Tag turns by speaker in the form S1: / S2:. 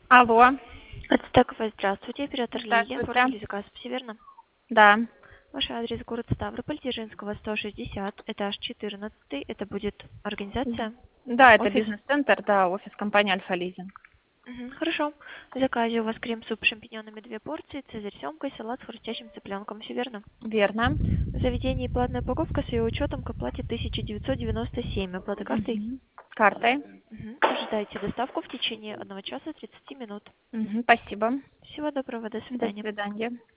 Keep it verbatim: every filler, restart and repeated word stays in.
S1: Алло.
S2: Отстаковая, здравствуйте, оператор Лилия,
S1: Здравствуйте.
S2: оформите заказ, все верно?
S1: Да.
S2: Ваш адрес город Ставрополь, Дзержинского, сто шестьдесят, этаж четырнадцатый, это будет организация,
S1: Да, это
S2: офис?
S1: бизнес-центр, да, офис компании Альфа-лизинг.
S2: Мгм, хорошо. В заказе у вас крем-суп с шампиньонами две порции, цезарь с семгой, салат с хрустящим цыпленком, все верно?
S1: Верно.
S2: В заведении платная упаковка с ее учетом к оплате тысяча девятьсот девяносто семь, оплата картой?
S1: Мгм. Картой.
S2: Мгм. Ожидайте доставку в течение одного часа тридцати минут.
S1: Мгм. Спасибо.
S2: Всего доброго, до
S1: До
S2: свидания.
S1: свидания.